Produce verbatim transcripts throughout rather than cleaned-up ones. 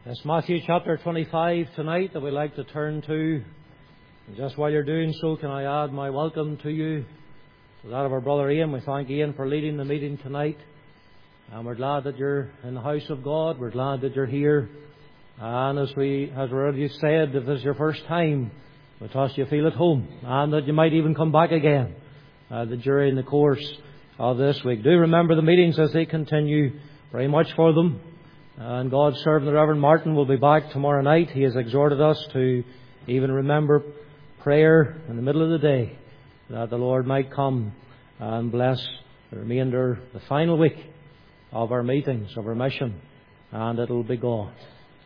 It's Matthew chapter twenty-five tonight that we'd like to turn to. And just while you're doing so, can I add my welcome to you, to that of our brother Ian. We thank Ian for leading the meeting tonight. And we're glad that you're in the house of God. We're glad that you're here. And as we, as we already said, if this is your first time, we trust you feel at home. And that you might even come back again uh, during the course of this week. Do remember the meetings as they continue. Very much for them. And God's servant, the Reverend Martin, will be back tomorrow night. He has exhorted us to even remember prayer in the middle of the day, that the Lord might come and bless the remainder, the final week of our meetings, of our mission, and it'll be gone.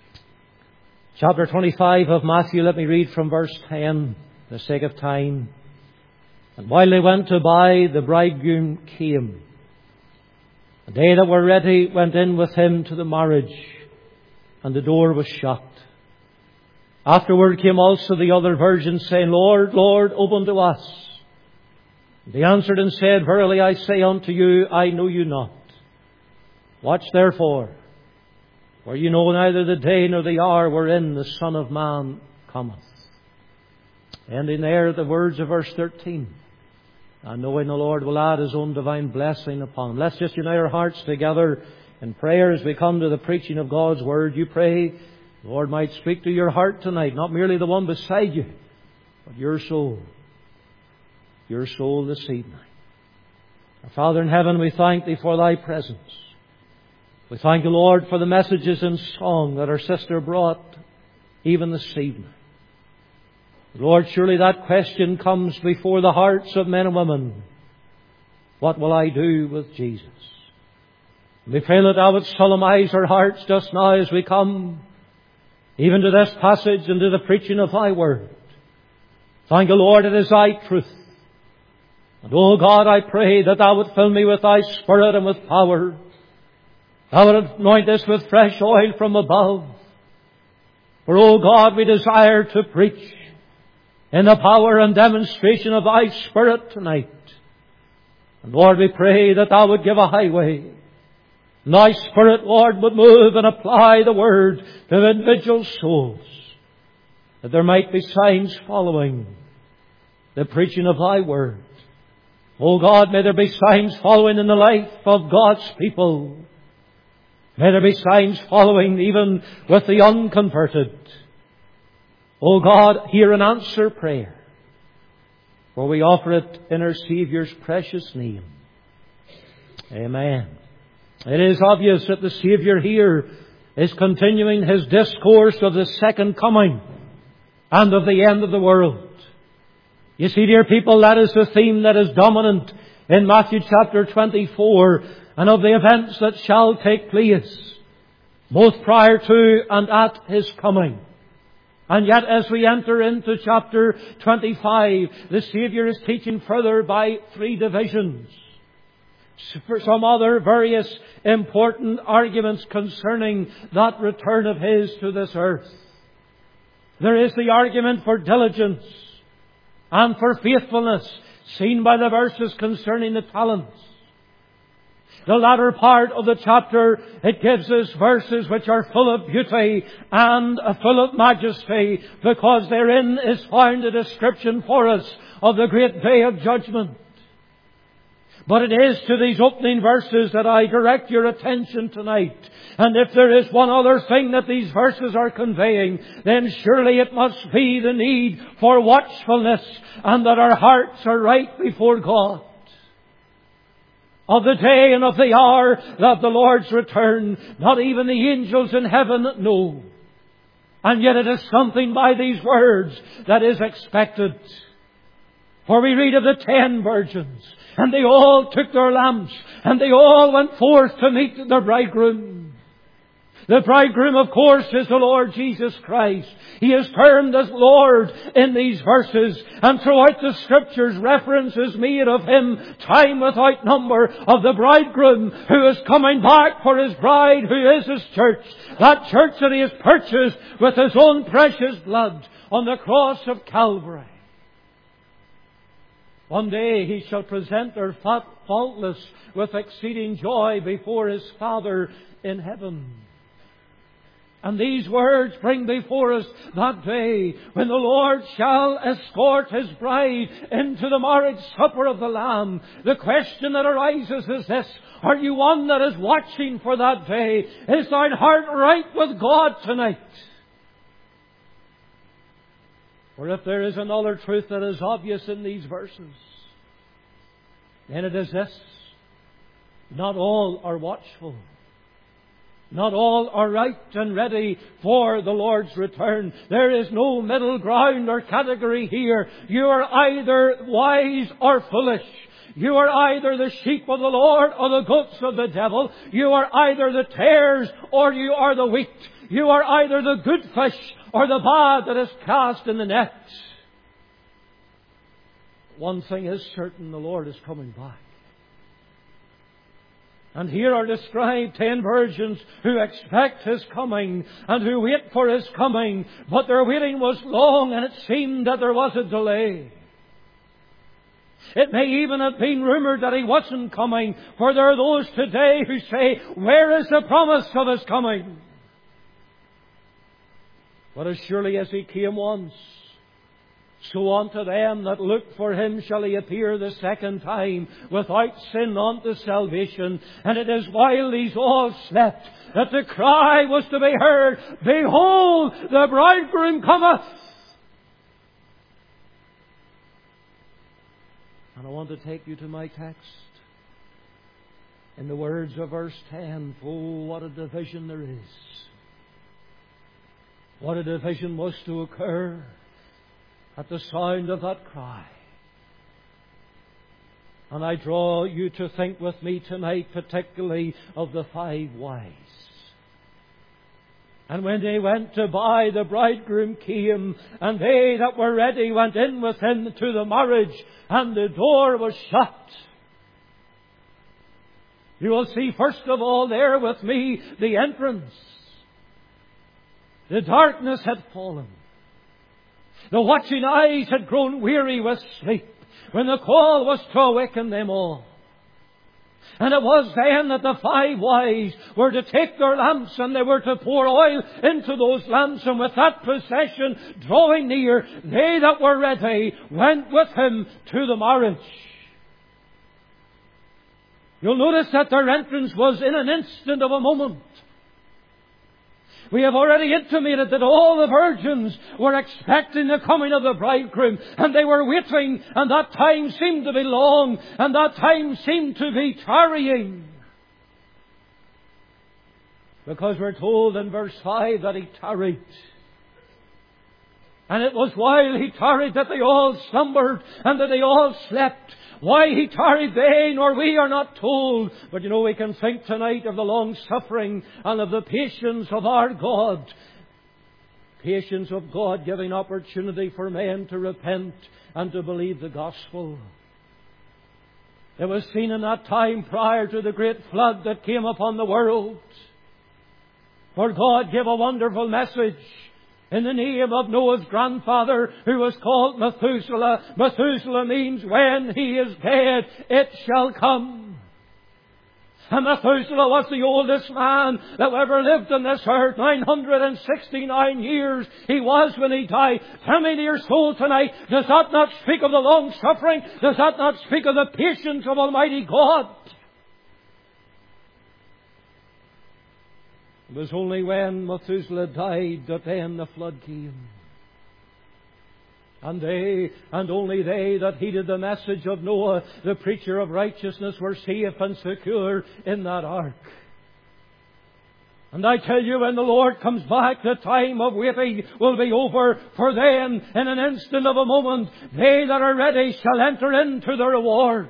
Chapter twenty-five of Matthew, let me read from verse ten, for the sake of time. And while they went to buy, the bridegroom came. And they that were ready went in with him to the marriage, and the door was shut. Afterward came also the other virgins, saying, Lord, Lord, open to us. And he answered and said, Verily I say unto you, I know you not. Watch therefore, for you know neither the day nor the hour wherein the Son of Man cometh. Ending there the words of verse thirteen. And knowing the Lord will add His own divine blessing upon them. Let's just unite our hearts together in prayer as we come to the preaching of God's Word. You pray the Lord might speak to your heart tonight, not merely the one beside you, but your soul. Your soul this evening. Our Father in heaven, we thank Thee for Thy presence. We thank You, Lord, for the messages in song that our sister brought even this evening. Lord, surely that question comes before the hearts of men and women. What will I do with Jesus? We pray that Thou would solemnize our hearts just now as we come even to this passage and to the preaching of Thy Word. Thank You, Lord, it is Thy truth. And, oh God, I pray that Thou would fill me with Thy Spirit and with power. Thou would anoint this with fresh oil from above. For, oh God, we desire to preach in the power and demonstration of Thy Spirit tonight. And Lord, we pray that Thou would give a highway. And Thy Spirit, Lord, would move and apply the Word to individual souls, that there might be signs following the preaching of Thy Word. Oh God, may there be signs following in the life of God's people. May there be signs following even with the unconverted. O God, hear and answer prayer, for we offer it in our Saviour's precious name. Amen. It is obvious that the Saviour here is continuing His discourse of the second coming and of the end of the world. You see, dear people, that is the theme that is dominant in Matthew chapter twenty-four, and of the events that shall take place, both prior to and at His coming. And yet, as we enter into chapter twenty-five, the Saviour is teaching further by three divisions. For some other various important arguments concerning that return of His to this earth. There is the argument for diligence and for faithfulness, seen by the verses concerning the talents. The latter part of the chapter, it gives us verses which are full of beauty and full of majesty, because therein is found a description for us of the great day of judgment. But it is to these opening verses that I direct your attention tonight. And if there is one other thing that these verses are conveying, then surely it must be the need for watchfulness, and that our hearts are right before God. Of the day and of the hour of the Lord's return, not even the angels in heaven know. And yet it is something by these words that is expected. For we read of the ten virgins, and they all took their lamps, and they all went forth to meet their bridegroom. The bridegroom, of course, is the Lord Jesus Christ. He is termed as Lord in these verses, and throughout the Scriptures reference is made of Him time without number, of the bridegroom who is coming back for His bride, who is His church. That church that He has purchased with His own precious blood on the cross of Calvary. One day He shall present her faultless with exceeding joy before His Father in heaven. And these words bring before us that day when the Lord shall escort His bride into the marriage supper of the Lamb. The question that arises is this: are you one that is watching for that day? Is thine heart right with God tonight? For if there is another truth that is obvious in these verses, then it is this: not all are watchful. Not all are right and ready for the Lord's return. There is no middle ground or category here. You are either wise or foolish. You are either the sheep of the Lord or the goats of the devil. You are either the tares or you are the wheat. You are either the good fish or the bad that is cast in the net. One thing is certain: the Lord is coming back. And here are described ten virgins who expect His coming and who wait for His coming. But their waiting was long, and it seemed that there was a delay. It may even have been rumoured that He wasn't coming, for there are those today who say, where is the promise of His coming? But as surely as He came once, so unto them that look for Him shall He appear the second time, without sin unto salvation. And it is while these all slept that the cry was to be heard, behold, the bridegroom cometh. And I want to take you to my text. In the words of verse ten, oh, what a division there is. What a division was to occur at the sound of that cry. And I draw you to think with me tonight particularly of the five wise. And when they went to buy, the bridegroom came, and they that were ready went in with him to the marriage, and the door was shut. You will see first of all there with me the entrance. The darkness had fallen. The watching eyes had grown weary with sleep when the call was to awaken them all. And it was then that the five wise were to take their lamps, and they were to pour oil into those lamps, and with that procession drawing near, they that were ready went with Him to the marriage. You'll notice that their entrance was in an instant of a moment. We have already intimated that all the virgins were expecting the coming of the bridegroom, and they were waiting, and that time seemed to be long, and that time seemed to be tarrying. Because we're told in verse five that He tarried. And it was while He tarried that they all slumbered and that they all slept. Why He tarried they nor we are not told. But you know, we can think tonight of the long suffering and of the patience of our God. Patience of God giving opportunity for men to repent and to believe the gospel. It was seen in that time prior to the great flood that came upon the world. For God gave a wonderful message in the name of Noah's grandfather, who was called Methuselah. Methuselah means when he is dead, it shall come. And Methuselah was the oldest man that ever lived on this earth. nine hundred sixty-nine years he was when he died. Tell me, dear soul, tonight, does that not speak of the long suffering? Does that not speak of the patience of Almighty God? It was only when Methuselah died that then the flood came. And they, and only they that heeded the message of Noah, the preacher of righteousness, were safe and secure in that ark. And I tell you, when the Lord comes back, the time of waiting will be over. For then, in an instant of a moment, they that are ready shall enter into the reward.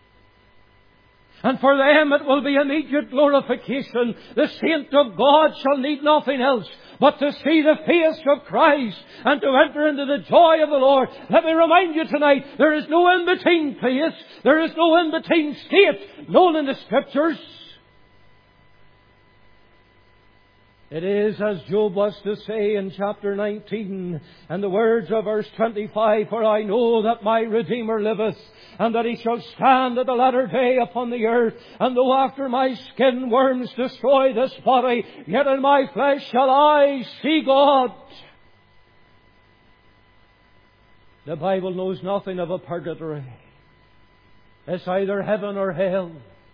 And for them it will be immediate glorification. The saint of God shall need nothing else but to see the face of Christ and to enter into the joy of the Lord. Let me remind you tonight, there is no in-between place. There is no in-between state known in the Scriptures. It is as Job was to say in chapter nineteen, and the words of verse twenty-five, "For I know that my Redeemer liveth, and that He shall stand at the latter day upon the earth. And though after my skin worms destroy this body, yet in my flesh shall I see God." The Bible knows nothing of a purgatory. It's either heaven or hell.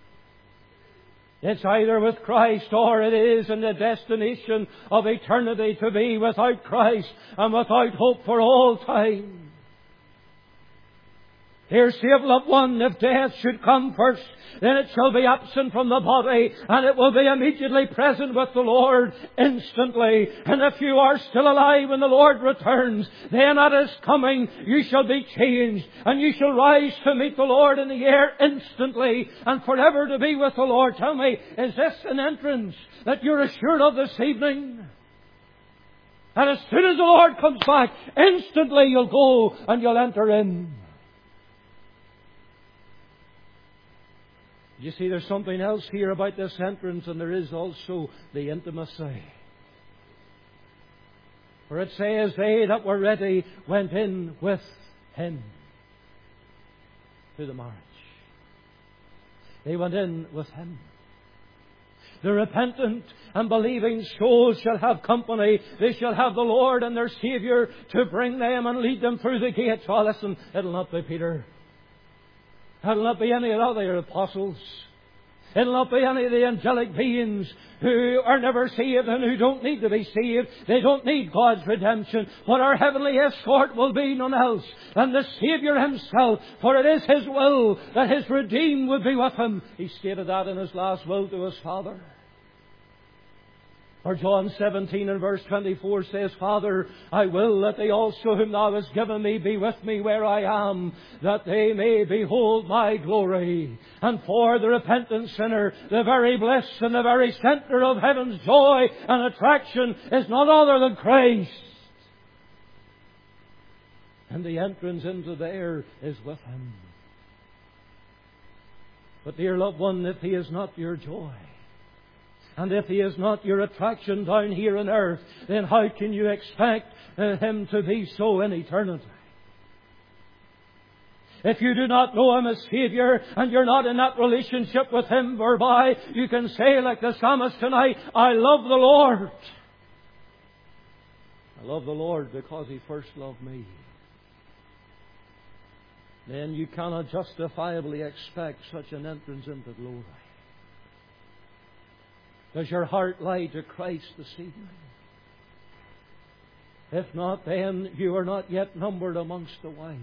It's either with Christ or it is in the destination of eternity to be without Christ and without hope for all time. Dear saved loved one, if death should come first, then it shall be absent from the body, and it will be immediately present with the Lord instantly. And if you are still alive when the Lord returns, then at His coming you shall be changed, and you shall rise to meet the Lord in the air instantly, and forever to be with the Lord. Tell me, is this an entrance that you're assured of this evening? And as soon as the Lord comes back, instantly you'll go and you'll enter in. You see, there's something else here about this entrance, and there is also the intimacy. For it says, "They that were ready went in with Him to the marriage." They went in with Him. The repentant and believing souls shall have company. They shall have the Lord and their Saviour to bring them and lead them through the gates. Oh, listen, it'll not be Peter. It'll not be any of the other apostles. It'll not be any of the angelic beings who are never saved and who don't need to be saved. They don't need God's redemption. But our heavenly escort will be none else than the Saviour Himself. For it is His will that His redeemed would be with Him. He stated that in His last will to His Father. For John seventeen and verse twenty-four says, "Father, I will that they also whom Thou hast given Me be with Me where I am, that they may behold My glory." And for the repentant sinner, the very bliss and the very centre of heaven's joy and attraction is none other than Christ. And the entrance into there is with Him. But dear loved one, if He is not your joy, and if He is not your attraction down here on earth, then how can you expect uh, Him to be so in eternity? If you do not know Him as Saviour, and you're not in that relationship with Him whereby you can say like the psalmist tonight, "I love the Lord. I love the Lord because He first loved me," then you cannot justifiably expect such an entrance into glory. Does your heart lie to Christ this evening? If not, then you are not yet numbered amongst the wise.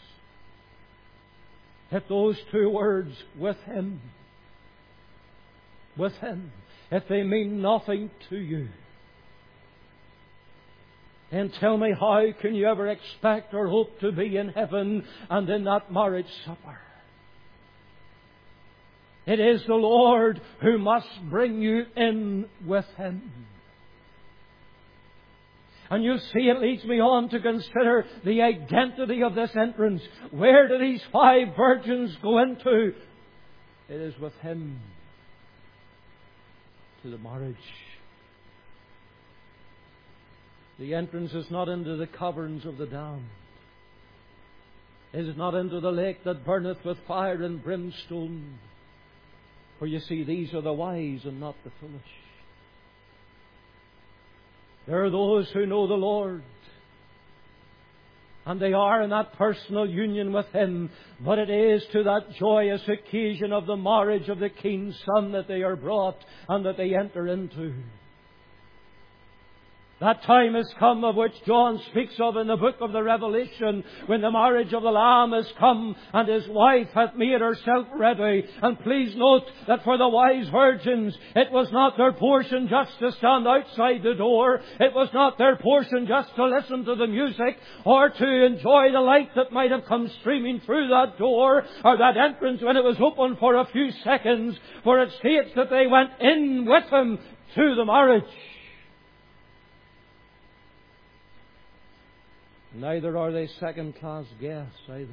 If those two words, "with Him," with Him, if they mean nothing to you, then tell me, how can you ever expect or hope to be in heaven and in that marriage supper? It is the Lord who must bring you in with Him. And you see, it leads me on to consider the identity of this entrance. Where do these five virgins go into? It is with Him to the marriage. The entrance is not into the caverns of the damned. It is not into the lake that burneth with fire and brimstone. For you see, these are the wise and not the foolish. There are those who know the Lord, and they are in that personal union with Him. But it is to that joyous occasion of the marriage of the King's Son that they are brought and that they enter into. That time has come of which John speaks of in the book of the Revelation, when the marriage of the Lamb has come and His wife hath made herself ready. And please note that for the wise virgins, it was not their portion just to stand outside the door. It was not their portion just to listen to the music or to enjoy the light that might have come streaming through that door or that entrance when it was open for a few seconds. For it states that they went in with Him to the marriage. Neither are they second-class guests either.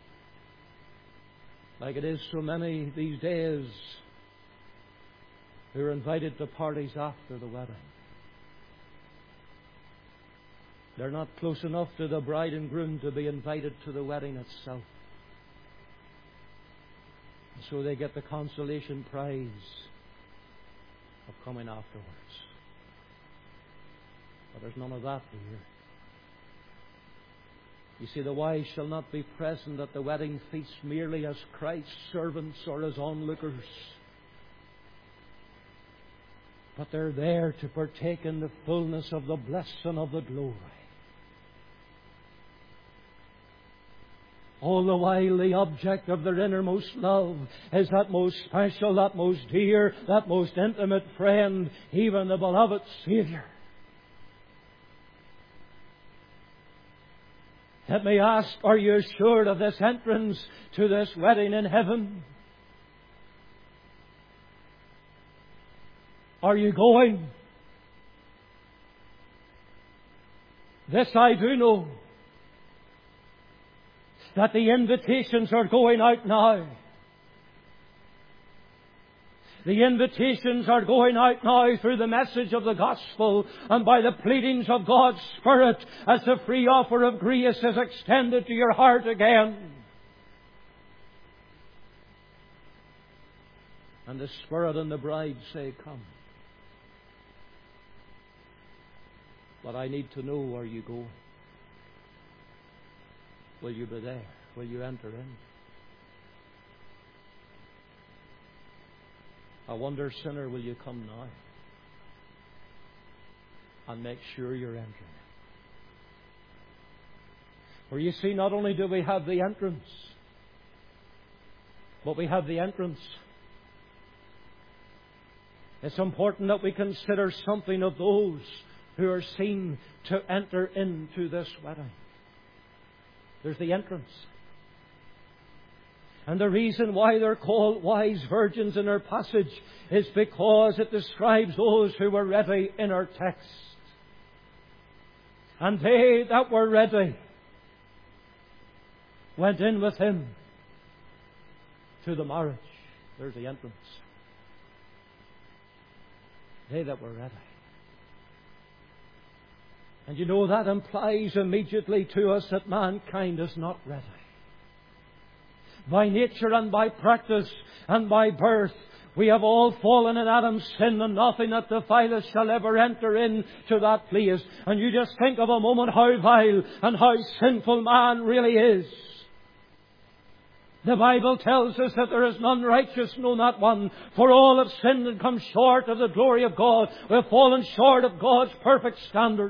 Like it is so many these days. who are invited to parties after the wedding. They're not close enough to the bride and groom to be invited to the wedding itself. So they get the consolation prize of coming afterwards. But there's none of that here. You see, the wise shall not be present at the wedding feast merely as Christ's servants or as onlookers, but they're there to partake in the fullness of the blessing of the glory. All the while the object of their innermost love is that most special, that most dear, that most intimate friend, even the beloved Saviour. Let me ask, are you assured of this entrance to this wedding in heaven? Are you going? This I do know, that the invitations are going out now. The invitations are going out now through the message of the gospel and by the pleadings of God's Spirit as the free offer of grace is extended to your heart again. And the Spirit and the bride say, come. But I need to know, are you going? Will you be there? Will you enter in? I wonder, sinner, will you come now? And make sure you're entering. For you see, not only do we have the entrance, but we have the entrance. It's important that we consider something of those who are seen to enter into this wedding. There's the entrance. And the reason why they're called wise virgins in our passage is because it describes those who were ready in our text. And they that were ready went in with Him to the marriage. There's the entrance. They that were ready. And you know that implies immediately to us that mankind is not ready. By nature and by practice and by birth, we have all fallen in Adam's sin, and nothing that defileth shall ever enter into that place. And you just think of a moment how vile and how sinful man really is. The Bible tells us that there is none righteous, no, not one. For all have sinned and come short of the glory of God. We have fallen short of God's perfect standard.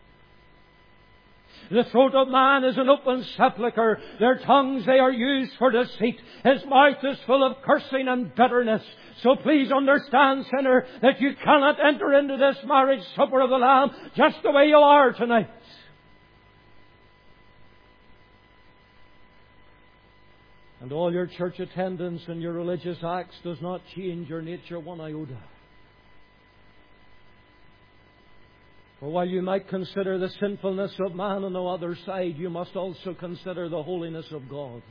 The throat of man is an open sepulchre. Their tongues, they are used for deceit. His mouth is full of cursing and bitterness. So please understand, sinner, that you cannot enter into this marriage supper of the Lamb just the way you are tonight. And all your church attendance and your religious acts does not change your nature one iota. For while you might consider the sinfulness of man on the other side, you must also consider the holiness of God.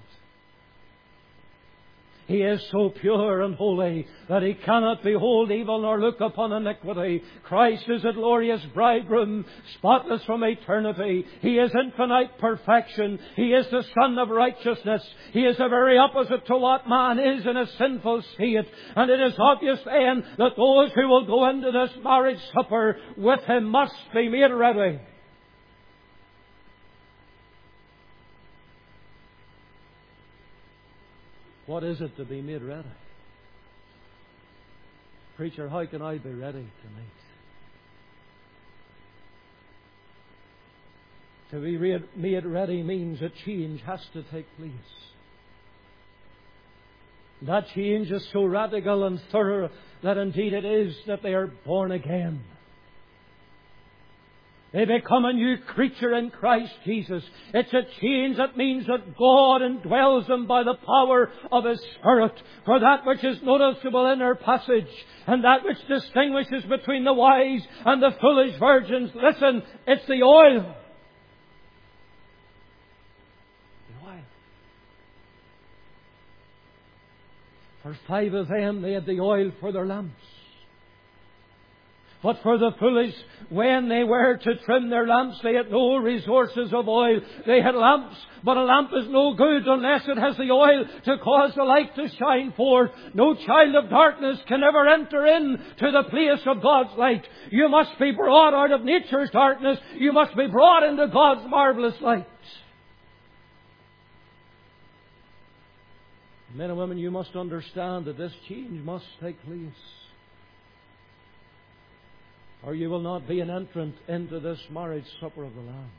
He is so pure and holy that He cannot behold evil nor look upon iniquity. Christ is a glorious bridegroom, spotless from eternity. He is infinite perfection. He is the Son of righteousness. He is the very opposite to what man is in a sinful state. And it is obvious then that those who will go into this marriage supper with Him must be made ready. What is it to be made ready? Preacher, how can I be ready tonight? To be made ready means a change has to take place. That change is so radical and thorough that indeed it is that they are born again. They become a new creature in Christ Jesus. It's a change that means that God indwells them by the power of His Spirit. For that which is noticeable in our passage, and that which distinguishes between the wise and the foolish virgins, listen, it's the oil. The oil. For five of them, they had the oil for their lamps. But for the foolish, when they were to trim their lamps, they had no resources of oil. They had lamps, but a lamp is no good unless it has the oil to cause the light to shine forth. No child of darkness can ever enter in to the place of God's light. You must be brought out of nature's darkness. You must be brought into God's marvelous light. Men and women, you must understand that this change must take place, or you will not be an entrant into this marriage supper of the Lamb.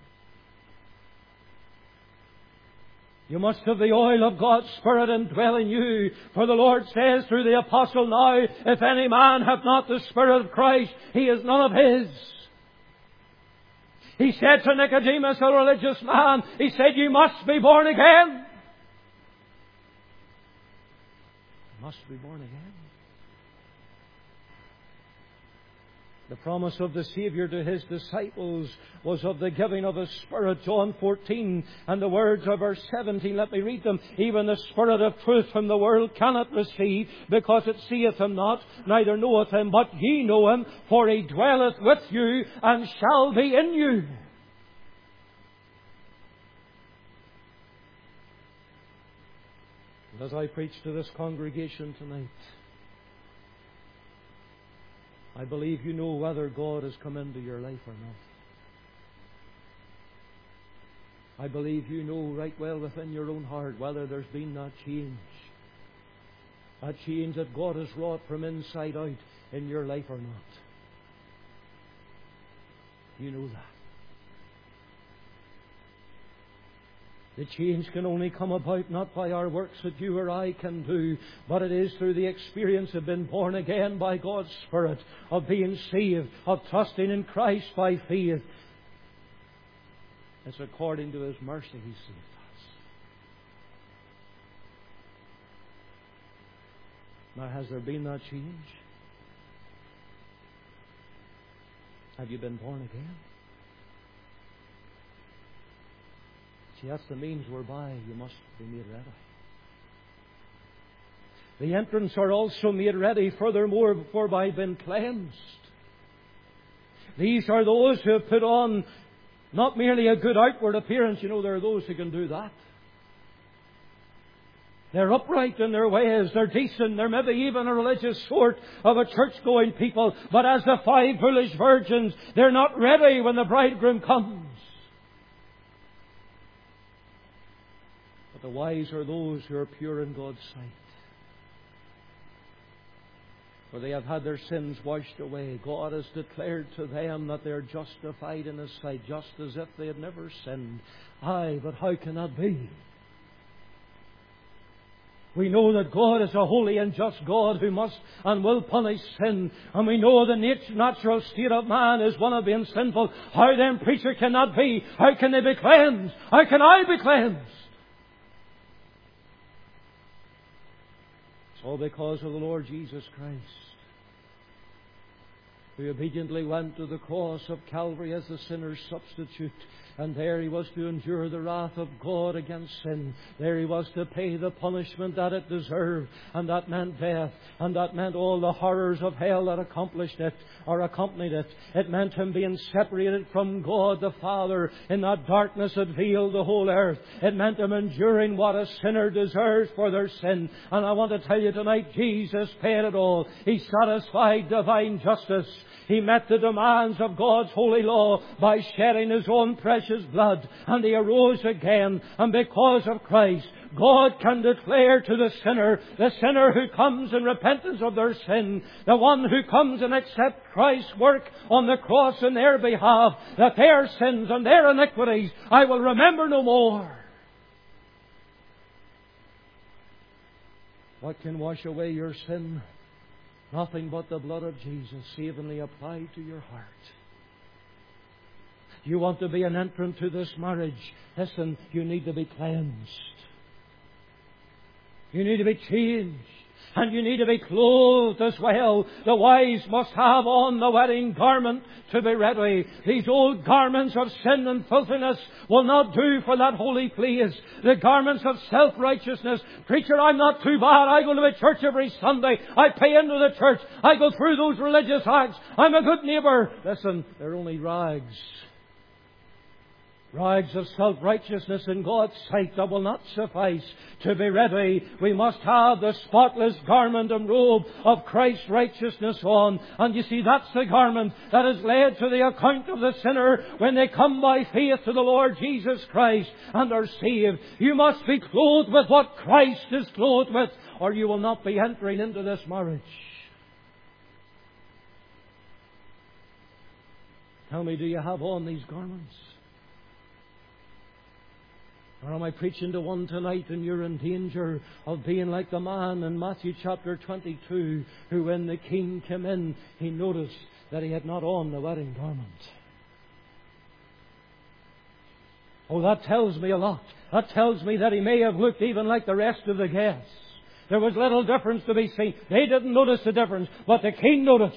You must have the oil of God's Spirit indwelling you. For the Lord says through the Apostle, now, if any man have not the Spirit of Christ, he is none of His. He said to Nicodemus, a religious man, He said, you must be born again. You must be born again. The promise of the Saviour to His disciples was of the giving of His Spirit. John fourteen and the words of verse seventeen, let me read them. Even the Spirit of truth whom the world cannot receive, because it seeth Him not, neither knoweth Him, but ye know Him, for He dwelleth with you and shall be in you. And as I preach to this congregation tonight, I believe you know whether God has come into your life or not. I believe you know right well within your own heart whether there's been that change. That change that God has wrought from inside out in your life or not. You know that. The change can only come about not by our works that you or I can do, but it is through the experience of being born again by God's Spirit, of being saved, of trusting in Christ by faith. It's according to His mercy He saved us. Now, has there been that change? Have you been born again? See, that's the means whereby you must be made ready. The entrants are also made ready, furthermore, before by being cleansed. These are those who have put on not merely a good outward appearance. You know, there are those who can do that. They're upright in their ways. They're decent. They're maybe even a religious sort of a church-going people. But as the five foolish virgins, they're not ready when the bridegroom comes. The wise are those who are pure in God's sight. For they have had their sins washed away. God has declared to them that they are justified in His sight, just as if they had never sinned. Aye, but how can that be? We know that God is a holy and just God who must and will punish sin. And we know the natural state of man is one of being sinful. How then, preacher, can that be? How can they be cleansed? How can I be cleansed? All because of the Lord Jesus Christ, who obediently went to the cross of Calvary as the sinner's substitute. And there He was to endure the wrath of God against sin. There He was to pay the punishment that it deserved. And that meant death. And that meant all the horrors of hell that accomplished it, or accompanied it. It meant Him being separated from God the Father in that darkness that veiled the whole earth. It meant Him enduring what a sinner deserves for their sin. And I want to tell you tonight, Jesus paid it all. He satisfied divine justice. He met the demands of God's holy law by shedding His own precious blood. And He arose again. And because of Christ, God can declare to the sinner, the sinner who comes in repentance of their sin, the one who comes and accepts Christ's work on the cross in their behalf, that their sins and their iniquities I will remember no more. What can wash away your sin? Nothing but the blood of Jesus savingly applied to your heart. You want to be an entrant to this marriage? Listen, you need to be cleansed. You need to be changed. And you need to be clothed as well. The wives must have on the wedding garment to be ready. These old garments of sin and filthiness will not do for that holy place. The garments of self-righteousness. Preacher, I'm not too bad. I go to the church every Sunday. I pay into the church. I go through those religious acts. I'm a good neighbour. Listen, they're only rags. Rags of self-righteousness in God's sight that will not suffice. To be ready, we must have the spotless garment and robe of Christ's righteousness on. And you see, that's the garment that is laid to the account of the sinner when they come by faith to the Lord Jesus Christ and are saved. You must be clothed with what Christ is clothed with, or you will not be entering into this marriage. Tell me, do you have on these garments? Or am I preaching to one tonight and you're in danger of being like the man in Matthew chapter twenty-two who, when the king came in, he noticed that he had not on the wedding garment? Oh, that tells me a lot. That tells me that he may have looked even like the rest of the guests. There was little difference to be seen. They didn't notice the difference, but the king noticed.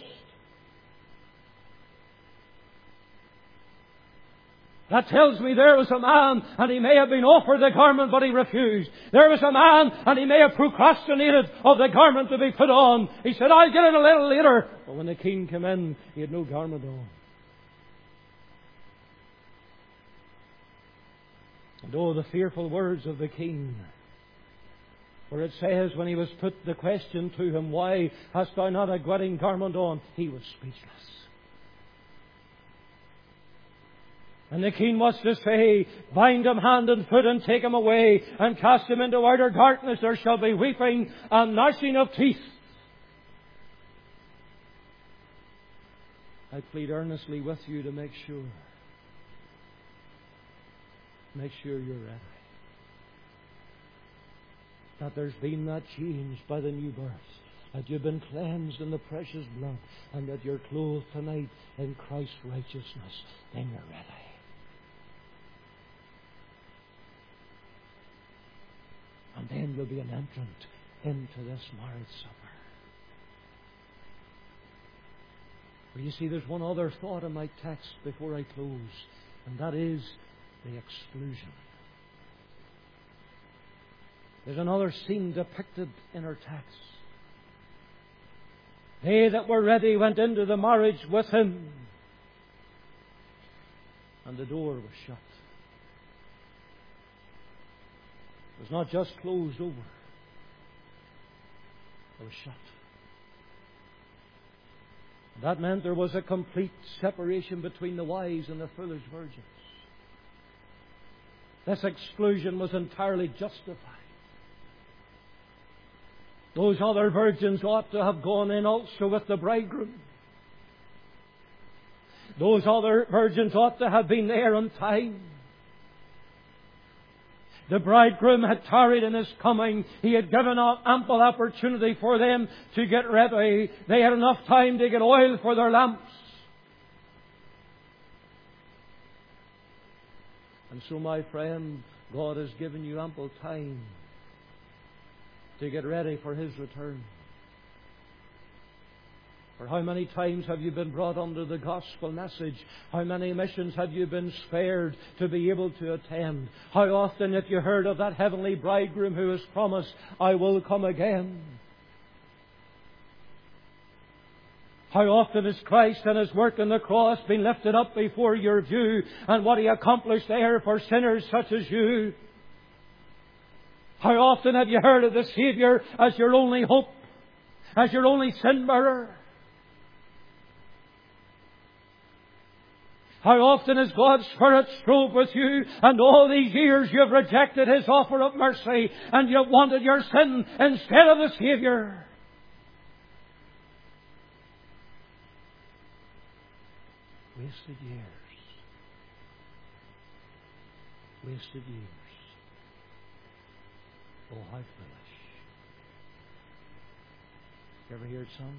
That tells me there was a man, and he may have been offered the garment, but he refused. There was a man, and he may have procrastinated of the garment to be put on. He said, I'll get it a little later. But when the king came in, he had no garment on. And oh, the fearful words of the king. For it says, when he was put the question to him, why hast thou not a wedding garment on? He was speechless. And the king was to say, bind him hand and foot and take him away and cast him into outer darkness. There shall be weeping and gnashing of teeth. I plead earnestly with you to make sure. Make sure you're ready. That there's been that change by the new birth. That you've been cleansed in the precious blood. And that you're clothed tonight in Christ's righteousness. Then you're ready. And then you'll be an entrant into this marriage supper. Well, you see, there's one other thought in my text before I close, and that is the exclusion. There's another scene depicted in our text. They that were ready went into the marriage with him, and the door was shut. It was not just closed over. It was shut. That meant there was a complete separation between the wise and the foolish virgins. This exclusion was entirely justified. Those other virgins ought to have gone in also with the bridegroom. Those other virgins ought to have been there on time. The bridegroom had tarried in his coming. He had given ample opportunity for them to get ready. They had enough time to get oil for their lamps. And so, my friend, God has given you ample time to get ready for His return. For how many times have you been brought under the gospel message? How many missions have you been spared to be able to attend? How often have you heard of that heavenly bridegroom who has promised, I will come again? How often has Christ and His work on the cross been lifted up before your view, and what He accomplished there for sinners such as you? How often have you heard of the Saviour as your only hope, as your only sin bearer? How often has God's Spirit strove with you, and all these years you've rejected His offer of mercy, and you've wanted your sin instead of the Saviour? Wasted years. Wasted years. Oh, how foolish. You ever hear it sung?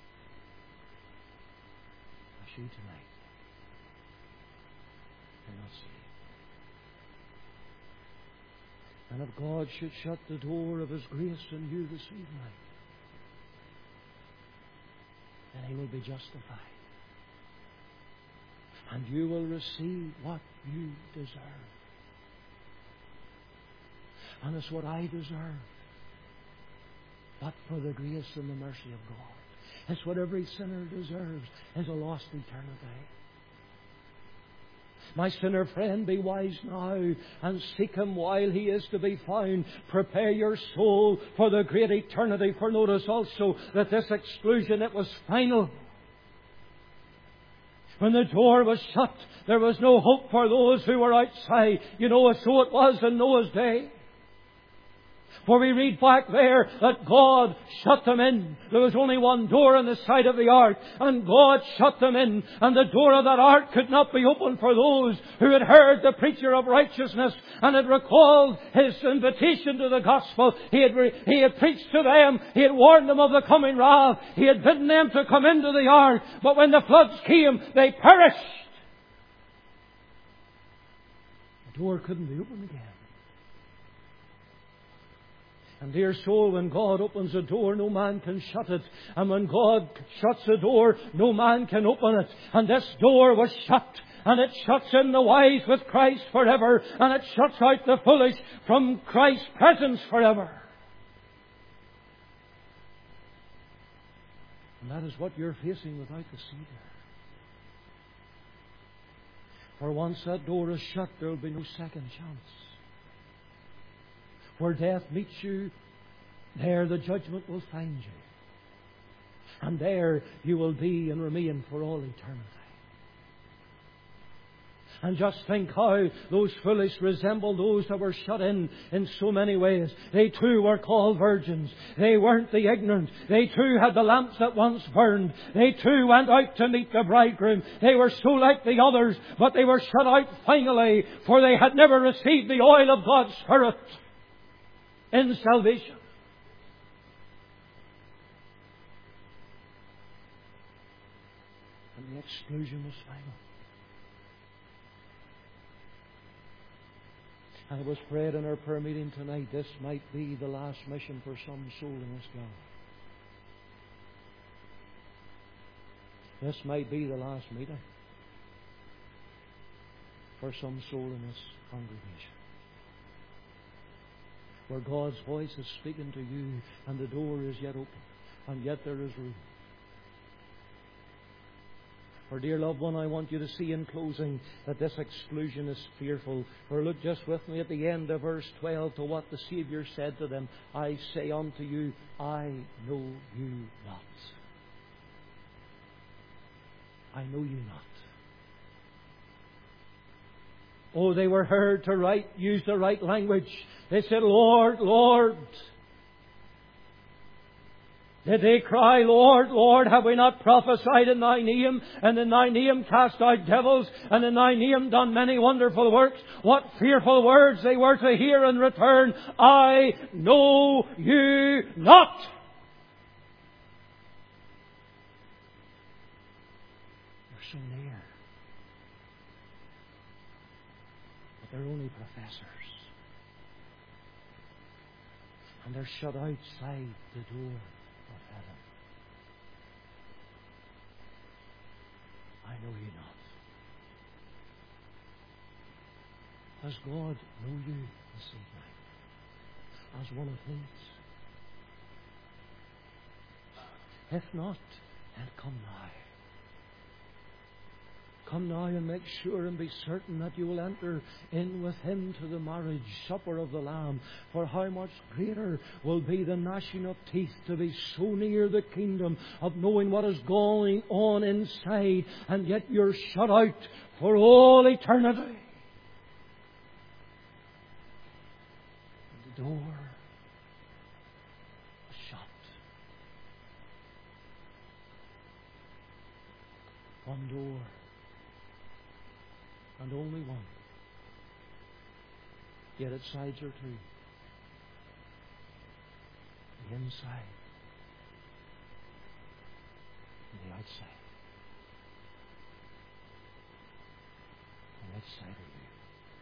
I see tonight. Not saved. And if God should shut the door of His grace in you this evening, then he will be justified. And you will receive what you deserve. And it's what I deserve, but for the grace and the mercy of God. It's what every sinner deserves, is a lost eternity. My sinner friend, be wise now and seek Him while He is to be found. Prepare your soul for the great eternity. For notice also that this exclusion, it was final. When the door was shut, there was no hope for those who were outside. You know, so it was in Noah's day. For we read back there that God shut them in. There was only one door on the side of the ark, and God shut them in. And the door of that ark could not be opened for those who had heard the preacher of righteousness and had recalled his invitation to the gospel. He had, re- he had preached to them. He had warned them of the coming wrath. He had bidden them to come into the ark. But when the floods came, they perished. The door couldn't be opened again. And dear soul, when God opens a door, no man can shut it. And when God shuts a door, no man can open it. And this door was shut. And it shuts in the wise with Christ forever. And it shuts out the foolish from Christ's presence forever. And that is what you're facing without the Saviour. For once that door is shut, there will be no second chance. Where death meets you, there the judgment will find you. And there you will be and remain for all eternity. And just think how those foolish resemble those that were shut in in so many ways. They too were called virgins. They weren't the ignorant. They too had the lamps that once burned. They too went out to meet the bridegroom. They were so like the others, but they were shut out finally, for they had never received the oil of God's Spirit in salvation. And the exclusion was final. And it was prayed in our prayer meeting tonight, this might be the last mission for some soul in this gala. This might be the last meeting for some soul in this congregation, where God's voice is speaking to you and the door is yet open, and yet there is room. For dear loved one, I want you to see in closing that this exclusion is fearful. For look just with me at the end of verse twelve to what the Saviour said to them. I say unto you, I know you not. I know you not. Oh, they were heard to write, use the right language. They said, Lord, Lord. Did they cry, Lord, Lord, have we not prophesied in Thy name, and in Thy name cast out devils, and in Thy name done many wonderful works? What fearful words they were to hear in return. I know you not. You're so near. But they're only professors. And they're shut outside the door of heaven. I know you not. Does God know you this evening as one of His? If not, then come now. Come now and make sure and be certain that you will enter in with Him to the marriage supper of the Lamb. For how much greater will be the gnashing of teeth to be so near the kingdom of knowing what is going on inside, and yet you're shut out for all eternity. The door is shut. One door. And only one. Yet its sides are two. The inside and the outside. And which side are you?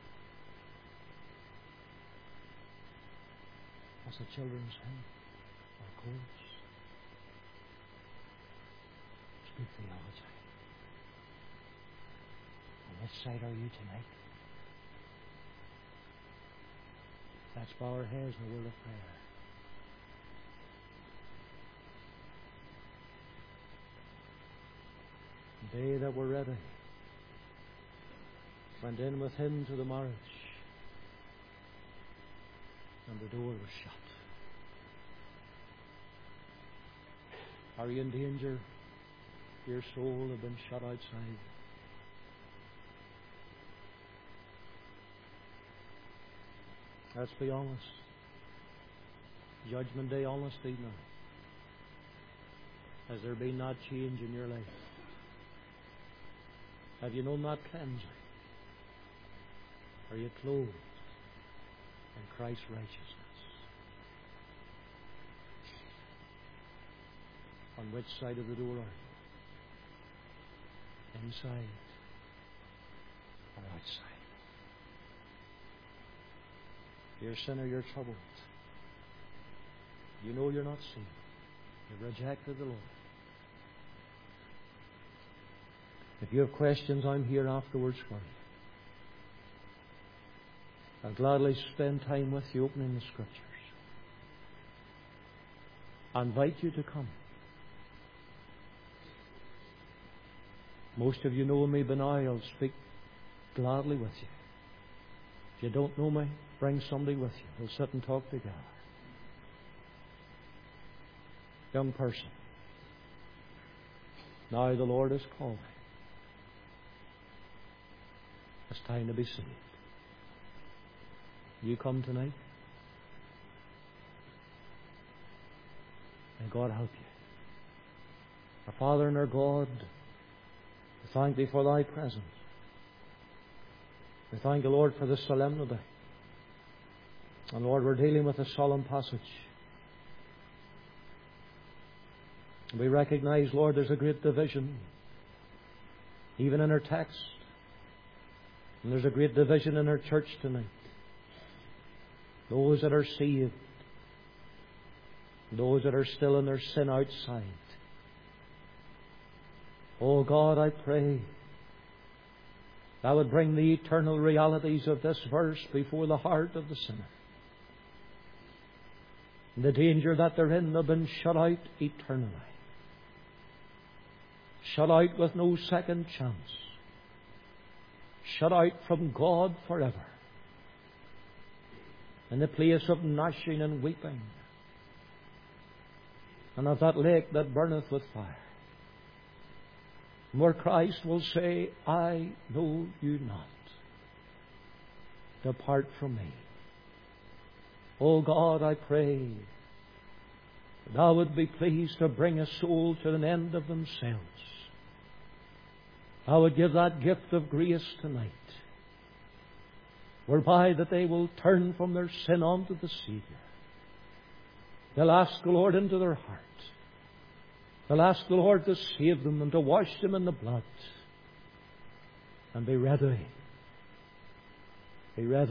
As the children's hymn or chorus. Good theology. On which side are you tonight? Let's bow our heads in a word of prayer. The day that we're ready, went in with Him to the marriage, and the door was shut. Are you in danger? Your soul has been shut outside. Let's be honest. Judgment Day honesty now. Has there been that change in your life? Have you known that cleansing? Are you clothed in Christ's righteousness? On which side of the door are you? Inside or outside? Dear sinner, you're troubled. You know you're not seen. You've rejected the Lord. If you have questions, I'm here afterwards for you. I'll gladly spend time with you opening the Scriptures. I invite you to come. Most of you know me, but now I'll speak gladly with you. If you don't know me, bring somebody with you. We'll sit and talk together. Young person, now the Lord is calling. It's time to be saved. You come tonight? May God help you. Our Father and our God, we thank Thee for Thy presence. We thank the Lord for this solemnity. And Lord, we're dealing with a solemn passage. We recognize, Lord, there's a great division, even in our text. And there's a great division in our church tonight. Those that are saved, those that are still in their sin outside. Oh God, I pray Thou would bring the eternal realities of this verse before the heart of the sinner. The danger that they're in, they've been shut out eternally. Shut out with no second chance. Shut out from God forever. In the place of gnashing and weeping. And of that lake that burneth with fire. Where Christ will say, I know you not. Depart from me. O God, I pray that Thou would be pleased to bring a soul to an end of themselves. Thou would give that gift of grace tonight, whereby that they will turn from their sin unto the Saviour. They'll ask the Lord into their heart. They'll ask the Lord to save them and to wash them in the blood. And be ready. Be ready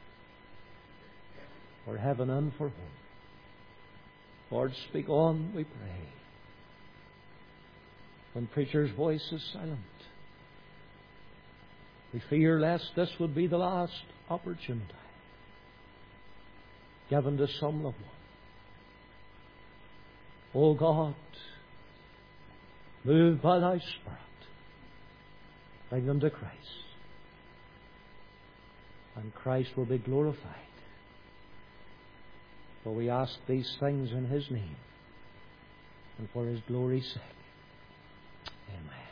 for heaven and for home. Lord, speak on, we pray. When preacher's voice is silent, we fear lest this would be the last opportunity given to some loved one. O God, move by Thy Spirit. Bring them to Christ. And Christ will be glorified. For we ask these things in His name and for His glory's sake. Amen.